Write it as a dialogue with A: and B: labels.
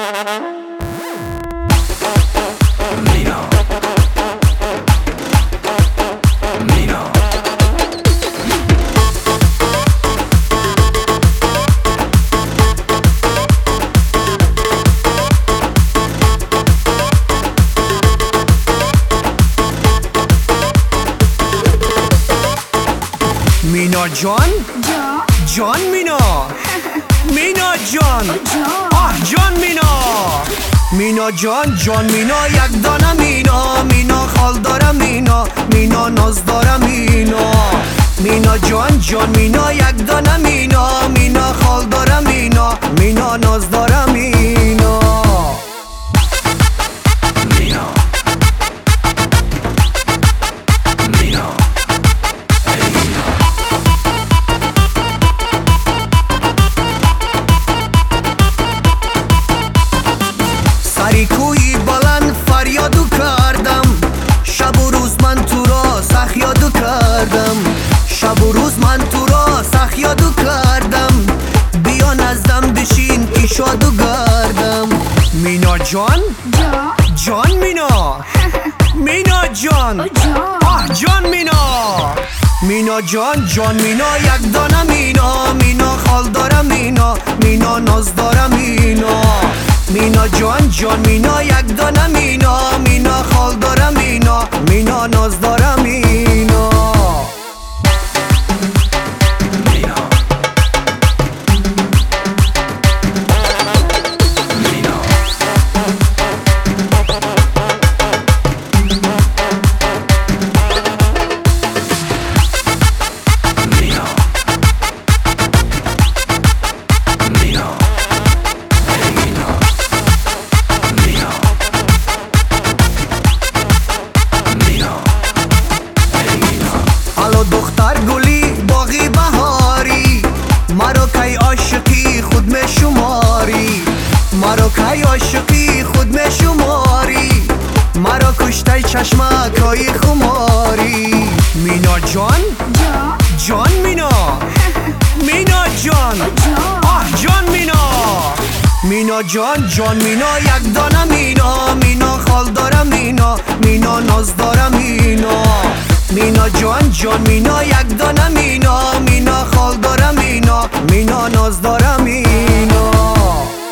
A: مینا جان جان مینا مینا جان آه جان مینا مینا جان جان مینا یک دانه مینا مینا خال دارم مینا مینا ناز دارم مینا مینا جان جان مینا یک دانه مینا مینا خال دارم مینا مینا ناز دارم مینا سری کوی بلند فریادو کردم شب و روز من تو را سخیادو کردم شب و روز من تو را سخیادو کردم بیا نزدم بشین ایشادو گردم مینا جان جان مینا مینا جان آه جان مینا مینا جان جان مینا یک دانه مینا مینا خال دارم مینا مینا ناز دارم مینا مینا جان جان مینا یک دانه مینا مینا خال دارم مینا مینا ناز دارم مینا دختر گلی باغی بهاری مرا کی عاشقی خود می شماری مرا کی عاشقی خود می شماری مرا کشته چشمکای خماری مینا جان جان مینا مینا جان آه جان مینا مینا جان جان مینا یک دانه مینا مینا خال دارم مینا مینا ناز دارم مینا مینا جان جان مینا یک دانه مینا مینا خال دارم مینا مینا ناز دارم مینا